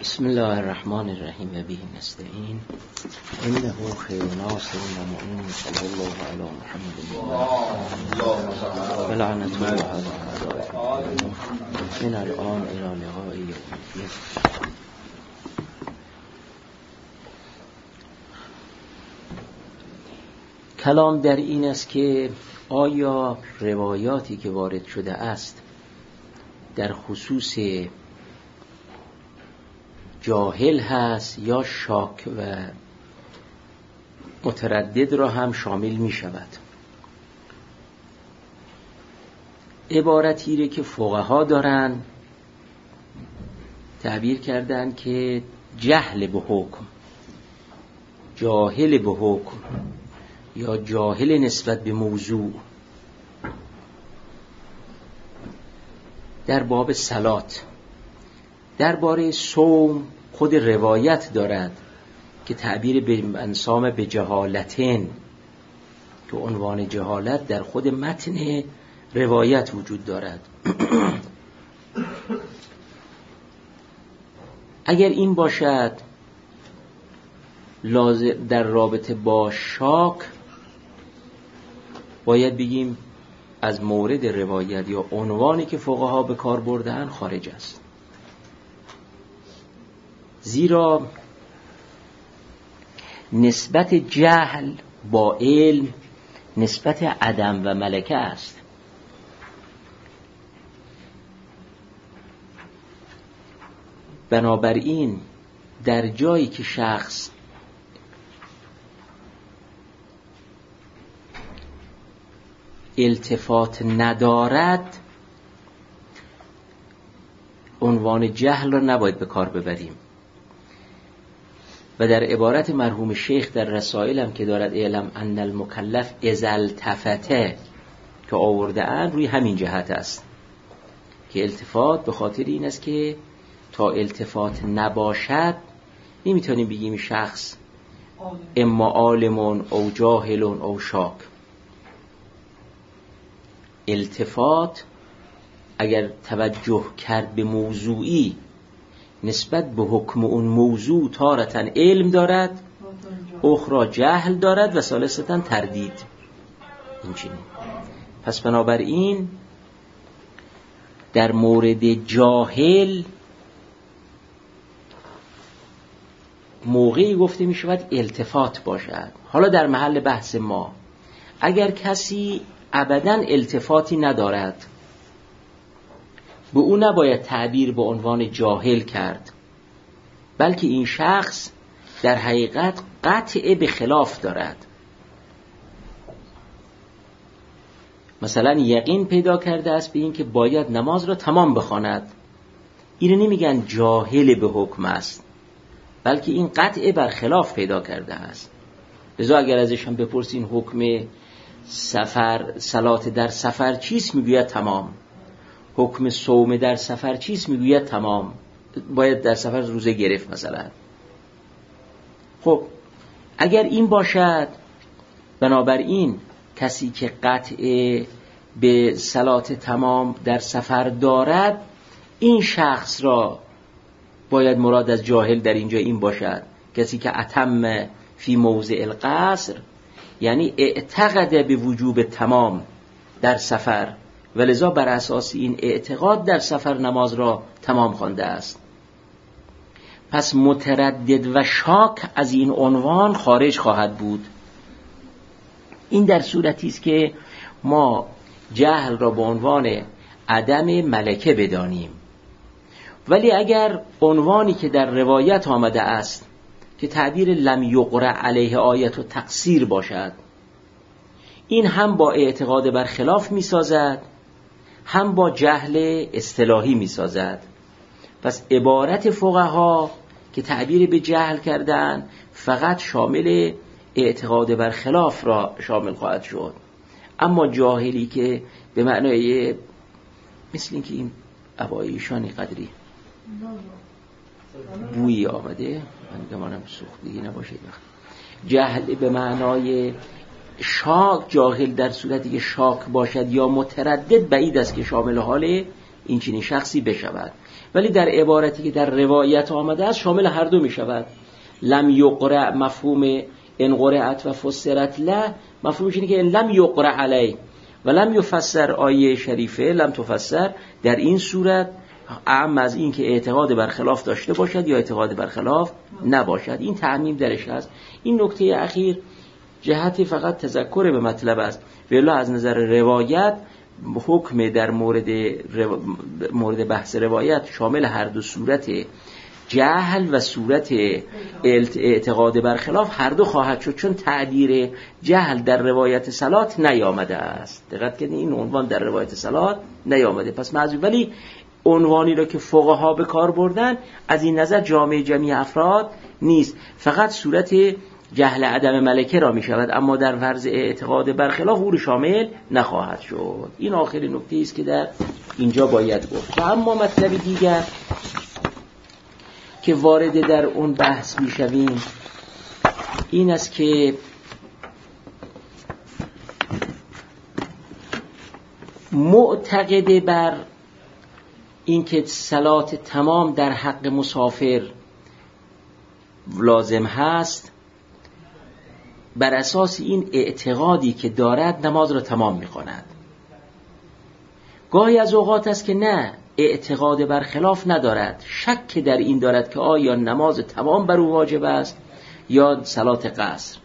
بسم الله الرحمن الرحیم و به نستعین انه خیر ناصر و معین صلی الله علی محمد و لعنت الله علی اعدائه من الان الی لقاء یوم الدین. کلام در این است که آیا روایاتی که وارد شده است در خصوص جاهل هست یا شاک و متردد را هم شامل می شود. عبارتی که فقها دارن تعبیر کردن که جهل به حکم، جاهل به حکم یا جاهل نسبت به موضوع در باب صلات. درباره صوم خود روایت دارد که تعبیر به انسام به جهالتین که عنوان جهالت در خود متن روایت وجود دارد. اگر این باشد لازم در رابطه با شاک باید بگیم از مورد روایت یا عنوانی که فقها به کار بردن خارج است، زیرا نسبت جهل با علم نسبت عدم و ملکه است. بنابراین در جایی که شخص التفات ندارد عنوان جهل را نباید به کار ببریم. و در عبارت مرحوم شیخ در رسائل هم که دارد اعلم ان المکلف اذا التفته که آورده اند روی همین جهت است که التفات به خاطر این است که تا التفات نباشد نمیتونیم بگیم شخص اما عالمون او جاهلون او شاک. التفات اگر توجه کرد به موضوعی نسبت به حکم اون موضوع تارتاً علم دارد، اخرى جهل دارد و ثالثاً تردید. این چنین. پس بنابراین در مورد جاهل موقعی گفته می شود التفات باشد. حالا در محل بحث ما اگر کسی ابداً التفاتی ندارد به او نباید تعبیر به عنوان جاهل کرد، بلکه این شخص در حقیقت قطع به خلاف دارد. مثلا یقین پیدا کرده است به این که باید نماز را تمام بخواند، این نمیگن جاهل به حکم است، بلکه این قطع بر خلاف پیدا کرده است. لذا اگر ازش هم بپرسین حکم سفر، صلات در سفر چیست، میگوید تمام. حکم صوم در سفر چیست، میگوید تمام، باید در سفر روزه گرفت مثلا. خب اگر این باشد، بنابراین کسی که قطع به صلات تمام در سفر دارد، این شخص را باید مراد از جاهل در اینجا این باشد کسی که اتم فی موضع القصر، یعنی اعتقد به وجوب تمام در سفر و لذا بر اساس این اعتقاد در سفر نماز را تمام خوانده است. پس متردد و شاک از این عنوان خارج خواهد بود. این در صورتی است که ما جهل را به عنوان عدم ملکه بدانیم. ولی اگر عنوانی که در روایت آمده است که تعبیر لم یقرأ علیه آیت و تقصیر باشد، این هم با اعتقاد بر خلاف می سازد، هم با جهل اصطلاحی می سازد. پس عبارت فقها که تعبیر به جهل کردن فقط شامل اعتقاد بر خلاف را شامل خواهد شد. اما جاهلی که به معنای مثل این که این عبایشانی قدری بویی آمده، من گمانم سوختگی نباشید، جهل به معنای شاک، جاهل در صورتی که شاک باشد یا متردد بعید است که شامل حال این چنین شخصی بشود. ولی در عبارتی که در روایت آمده است شامل هر دو می شود. لم یقرأ مفهوم ان قرأت و فسرت له مفهومش اینه که لم یقرأ علی و لم یفسر آیه شریفه لم تفسر در این صورت اعم از این که اعتقاد برخلاف داشته باشد یا اعتقاد برخلاف نباشد. این تعمیم درش هست. این نکته اخیر جهتی فقط تذکر به مطلب است. ولی از نظر روایت حکم در مورد بحث روایت شامل هر دو صورت جهل و صورت اعتقاد برخلاف هر دو خواهد شد، چون تعبیر جهل در روایت صلات نیامده است. دقت کنید این عنوان در روایت صلات نیامده، پس معذور. ولی عنوانی را که فقها به کار بردن از این نظر جامع جمعی افراد نیست، فقط صورت جهل عدم ملکه را می شود، اما در فرض اعتقاد برخلاف او را شامل نخواهد شد. این آخرین نکته است که در اینجا باید گفت. و اما مطلب دیگر که وارد در اون بحث می شویم این است که معتقد بر این که صلات تمام در حق مسافر لازم هست، بر اساس این اعتقادی که دارد نماز را تمام می کند. گاهی از اوقات است که نه، اعتقاد برخلاف ندارد، شک در این دارد که آیا نماز تمام بر او واجب است یا صلات قصر.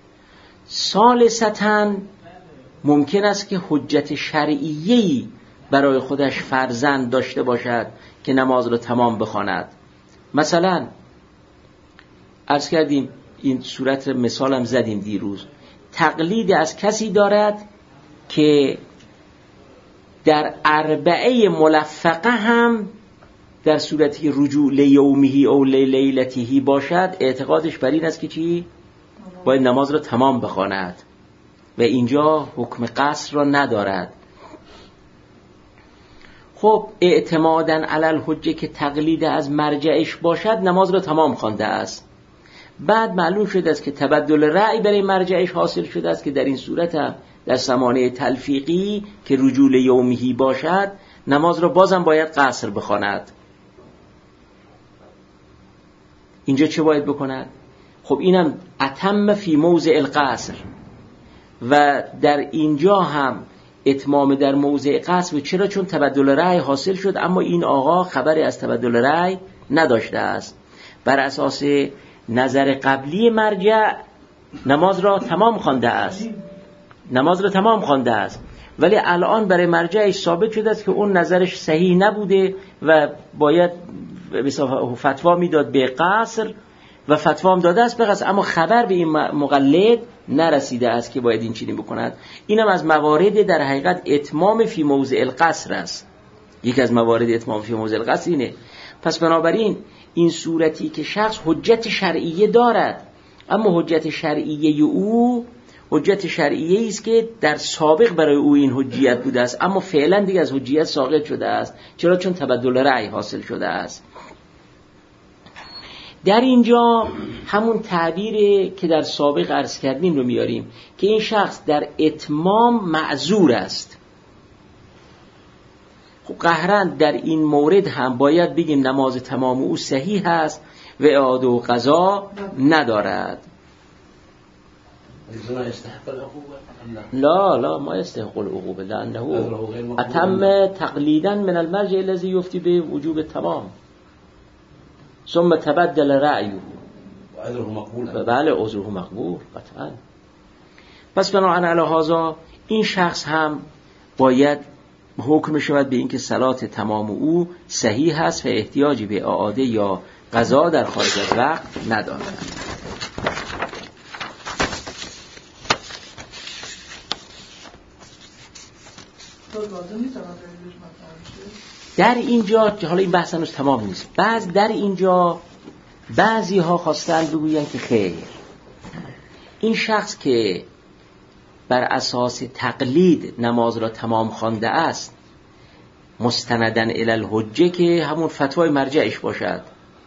ثالثاً ممکن است که حجت شرعیه‌ای برای خودش فرضاً داشته باشد که نماز را تمام بخواند. مثلا عرض کردیم این صورت مثالم زدیم دیروز، تقلید از کسی دارد که در اربعه ملفقه هم در صورتی رجوع لیومهی او لیلتهی باشد، اعتقادش بر این است که چی؟ باید نماز را تمام بخواند و اینجا حکم قصر را ندارد. خب اعتمادا علی الحجه که تقلید از مرجعش باشد نماز را تمام خوانده است. بعد معلوم شده است که تبدل رأی برای مرجعش حاصل شده است که در این صورت هم در سمانه تلفیقی که رجوع یومهی باشد نماز را بازم باید قصر بخواند. اینجا چه باید بکند؟ خب اینم اتم فی موضع القصر و در اینجا هم اتمام در موضع قصر. چرا؟ چون تبدل رأی حاصل شد اما این آقا خبری از تبدل رأی نداشته است. بر اساس نظر قبلی مرجع نماز را تمام خوانده است، ولی الان برای مرجعش ثابت شده است که اون نظرش صحیح نبوده و باید فتوا میداد به قصر و فتوا هم داده است به قصر، اما خبر به این مقلد نرسیده است که باید این چنین بکند. اینم از موارد در حقیقت اتمام فی موضع القصر است. یکی از موارد اتمام فی موضع القصر اینه. پس بنابراین این صورتی که شخص حجت شرعیه دارد، اما حجت شرعیه او حجت شرعیه است که در سابق برای او این حجیت بوده است اما فعلا دیگه از حجیت ساقط شده است. چرا؟ چون تبدل رأی حاصل شده است. در اینجا همون تعبیر که در سابق عرض کردیم رو میاریم که این شخص در اتمام معذور است. خب قهرن در این مورد هم باید بگیم نماز تمام او صحیح است و اعاده و قضا ندارد. لا ما يستحق العقوبة لأنه أتم تقليدا من المرجع الذي يفتي بوجوب التمام ثم تبدل رأيه وعذره مقبول. بله عذره مقبول قطعا. پس بناهن علی هذا این شخص هم باید حکم شود به اینکه صلات تمام او صحیح است و احتیاجی به اعاده یا قضا در خارج از وقت ندارد. در اینجا حالا این بحث هنوز تمام نیست. در اینجا بعضی ها خواستن بگوین که خیر، این شخص که بر اساس تقلید نماز را تمام خوانده است مستندن الی الحجه که همون فتوای مرجعش باشد،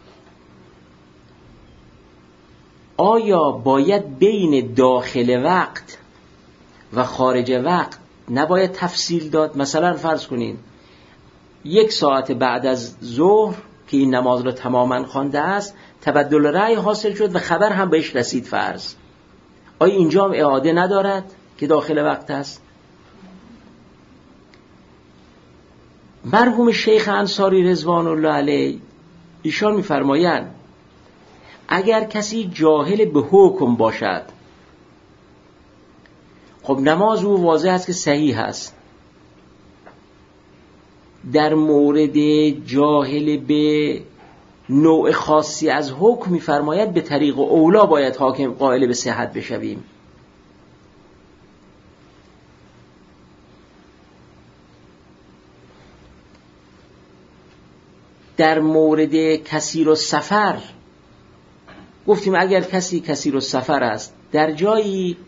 آیا باید بین داخل وقت و خارج وقت نباید تفصیل داد؟ مثلا فرض کنین 1 ساعت بعد از ظهر که این نماز را تماما خوانده است تبدل رأی حاصل شد و خبر هم بهش رسید فرض. آیا اینجا هم اعاده ندارد که داخل وقت است؟ مرحوم شیخ انصاری رضوان الله علیه ایشان می‌فرمایند اگر کسی جاهل به حکم باشد، خب نماز او واضح است که صحیح است. در مورد جاهل به نوع خاصی از حکم می‌فرماید به طریق اولا باید حاکم قائل به صحت بشویم. در مورد کثیر السفر گفتیم اگر کسی کثیر السفر است، در جایی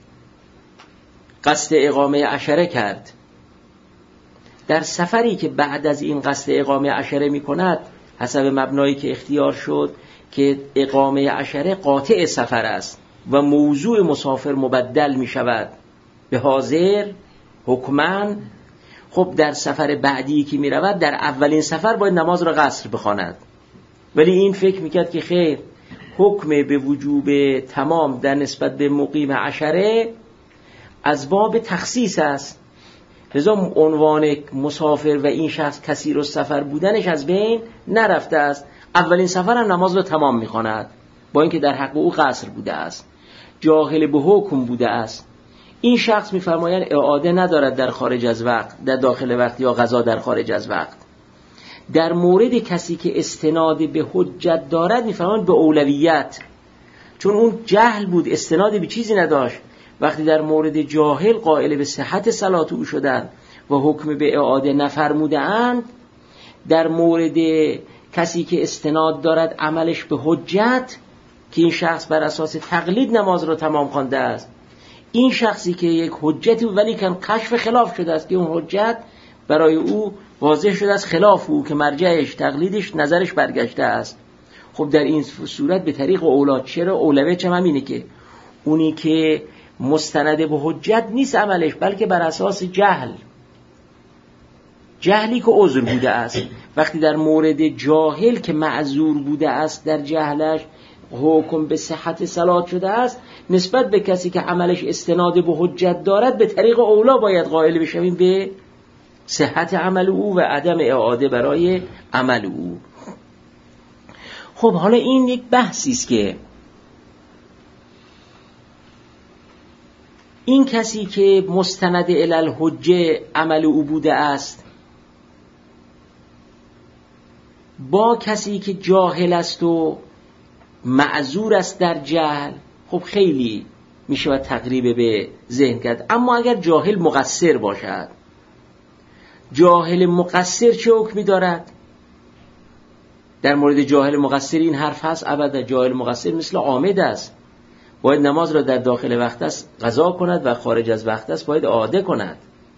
قصد اقامه عشره کرد، در سفری که بعد از این قصد اقامه عشره می کند، حسب مبنایی که اختیار شد که اقامه عشره قاطع سفر است و موضوع مسافر مبدل می شود به حاضر حکماً، خب در سفر بعدی که می رود در اولین سفر باید نماز را قصر بخواند. ولی این فکر می کرد که خیر، حکم به وجوب تمام در نسبت به مقیم عشره از باب تخصیص است، لذا عنوان مسافر و این شخص کثیر السفر بودنش از بین نرفته است. اولین سفر هم نماز را تمام می کند با اینکه در حق او قصر بوده است، جاهل به حکم بوده است. این شخص می‌فرمایند اعاده ندارد در خارج از وقت، در داخل وقت یا قضا در خارج از وقت. در مورد کسی که استناد به حجت دارد می‌فرمایند به اولویت، چون اون جهل بود، استناد به چیزی نداشت. وقتی در مورد جاهل قائل به صحت صلات او شدند و حکم به اعاده نفرمودند، در مورد کسی که استناد دارد عملش به حجت که این شخص بر اساس تقلید نماز را تمام خوانده است، این شخصی که یک حجتی ولی کم کشف خلاف شده است که اون حجت برای او واضح شده است خلاف او که مرجعش تقلیدش نظرش برگشته است، خب در این صورت به طریق اولا. چرا اولویت هم اینه که اونی که مستند به حجت نیست عملش، بلکه بر اساس جهلی که عذر بوده است. وقتی در مورد جاهل که معذور بوده است در جهلش حکم به صحت صلات شده است، نسبت به کسی که عملش استناد به حجت دارد به طریق اولا باید قائل بشویم به صحت عمل او و عدم اعاده برای عمل او. خب حالا این یک بحثی است که این کسی که مستند الی الحجه عمل او بوده است با کسی که جاهل است و معذور است در جهل، خب خیلی میشه تقریب به ذهن کرد. اما اگر جاهل مقصر باشد، جاهل مقصر چه حکمی دارد؟ در مورد جاهل مقصر این حرف هست ابدا. جاهل مقصر مثل عامد است، باید نماز را در داخل وقت است قضا کند و خارج از وقت است باید اعاده کند.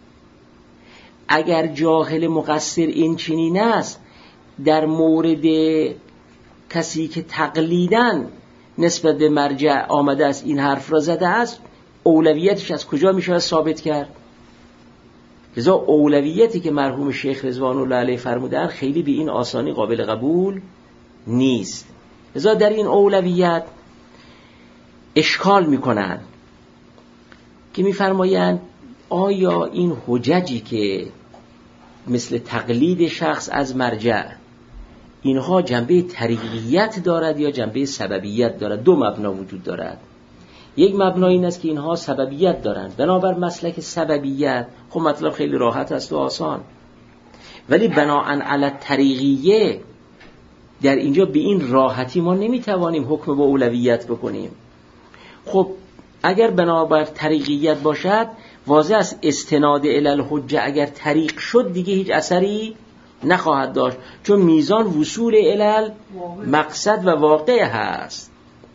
اگر جاهل مقصر این چنین است، در مورد کسی که تقلیداً نسبت به مرجع آمده است این حرف را زده است، اولویتش از کجا میشه ثابت کرد؟ لذا اولویتی که مرحوم شیخ رضوان الله علیه فرمودند خیلی به این آسانی قابل قبول نیست. لذا در این اولویت اشکال میکنن که میفرمایند آیا این حججی که مثل تقلید شخص از مرجع، اینها جنبه طریقیت دارد یا جنبه سببیت دارد؟ دو مبنا وجود دارد. یک مبنا این است که اینها سببیت دارند، بنابر مسلک سببیت خب مطلب خیلی راحت است و آسان، ولی بناءً علی طریقیه در اینجا به این راحتی ما نمیتوانیم حکم با اولویت بکنیم. خب اگر بنابر طریقیت باشد واضح است استناد الی الحجه اگر طریق شد دیگه هیچ اثری نخواهد داشت، چون میزان وصول الی مقصد و واقع هست.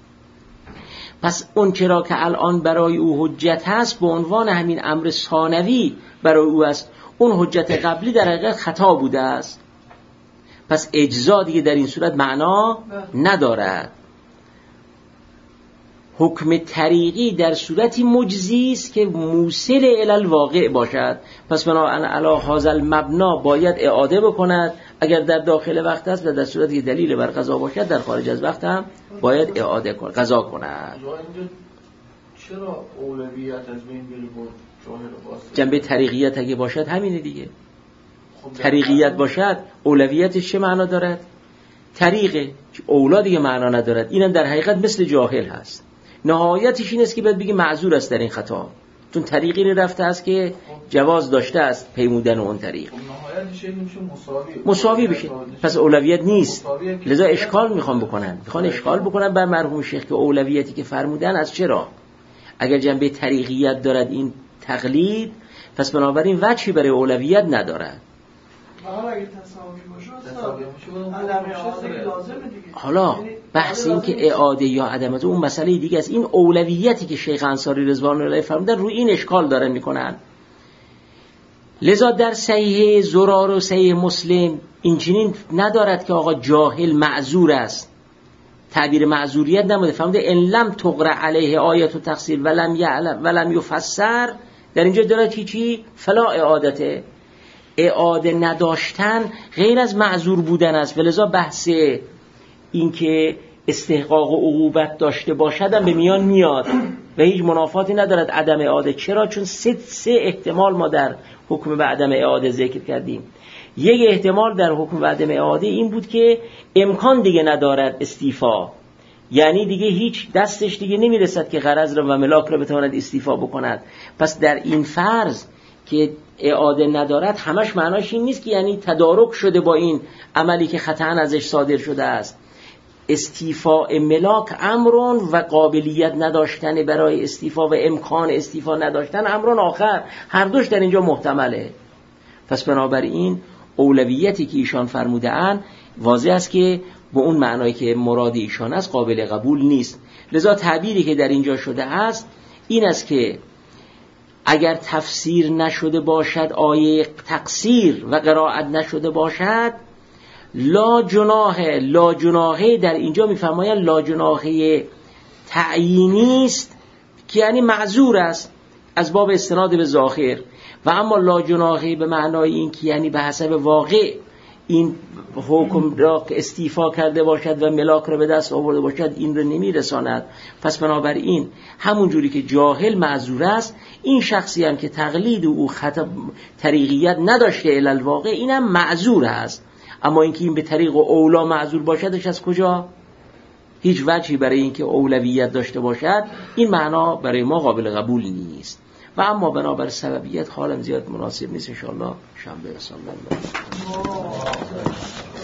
پس اون چرا که الان برای او حجت هست به عنوان همین امر ثانوی برای او است، اون حجت قبلی در حقیقت خطا بوده است، پس اجزا دیگه در این صورت معنا ندارد. حکم طریقی در صورتی مجزی است که موصل الی الواقع باشد، پس بنابراین علی هذا المبنا باید اعاده بکند اگر در داخل وقت است، و در صورتی که دلیل بر قضا باشد در خارج از وقت هم باید اعاده کند، قضا کند. چرا اولویت از بین بره با جاهل واسطه؟ جنبه طریقیت اگه باشد همینه دیگه. طریقیت باشد اولویتش چه معنا دارد؟ طریقه اولا دیگه معنا ندارد. اینم در حقیقت مثل جاهل هست. نهایتش این است که باید بگی معذور است در این خطا، چون طریقی رو رفته است که جواز داشته است پیمودن اون طریق. نهایتش میشه مساوی بشه، پس اولویت نیست. لذا اشکال میخوان اشکال بکنن بر مرحوم شیخ که اولویتی که فرمودن از چرا؟ اگر جنبه طریقیت دارد این تقلید، پس بنابراین وجهی برای اولویت ندارد. حالا بحث این که اعاده یا عدم اون مسئله دیگه است. این اولویتی که شیخ انصاری رضوان الله فرمودن روی این اشکال دارن میکنن. لذا در صحیح زرار و صحیح مسلم اینچنین ندارد که آقا جاهل معذور است، تعبیر معذوریت نموده. فرموده ان لم تقرأ علیه آیت و تقصیر ولم یعلم ولم یفسر، در اینجا دارد چی فلا اعادته، اعاده نداشتن غیر از معذور بودن است، ولذا بحث این که استحقاق و عقوبت داشته باشد هم به میان میاد و هیچ منافاتی ندارد عدم اعاده. چرا؟ چون سه احتمال ما در حکم به عدم اعاده ذکر کردیم. یک احتمال در حکم به عدم اعاده این بود که امکان دیگه ندارد استیفا، یعنی دیگه هیچ دستش دیگه نمیرسد که غرض را و ملاک را بتواند استیفا بکند. پس در این فرض که اعاده ندارد همش معناش این نیست که یعنی تدارک شده با این عملی که خطأ ازش صادر شده است. استیفاء ملاک امرون و قابلیت نداشتن برای استیفا و امکان استیفا نداشتن امرون آخر، هر دوش در اینجا محتمله. پس بنابراین اولویتی که ایشان فرموده اند واضح است که با اون معنایی که مراد ایشان است قابل قبول نیست. لذا تعبیری که در اینجا شده است این است که اگر تفسیر نشده باشد آیه تقصیر و قرائت نشده باشد لا جناحه در اینجا میفرمایند لا جناحه تعیینی است که یعنی معذور است از باب استناد به ظاهر، و اما لا جناحه به معنای این که یعنی به حسب واقع این حکم را استیفا کرده باشد و ملاک را به دست آورده باشد این را نمیرساند. پس بنابراین همون جوری که جاهل معذور است، این شخصی هم که تقلید او خطا طریقیت نداشته الی الواقع اینم معذور است. اما اینکه این به طریق و اولا معذور باشدش از کجا؟ هیچ وجهی برای اینکه اولویت داشته باشد این معنا برای ما قابل قبول نیست. و اما بنابر سببیت حالم زیاد مناسب نیست. ان شاء الله شنبه رسول الله.